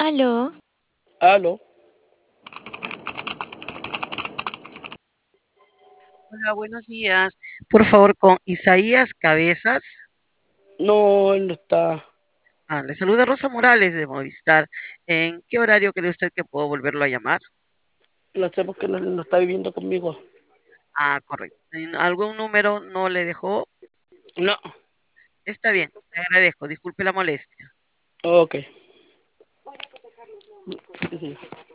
Aló, Aló, Hola, buenos días. Por favor, con Isaías Cabezas. no, él no está. Le saluda Rosa Morales de Movistar. ¿En qué horario cree usted que puedo volverlo a llamar? No sé por qué no está viviendo conmigo. Correcto. ¿En algún número no le dejó? No, Está bien, le agradezco. Disculpe la molestia. ok. Sí, sí.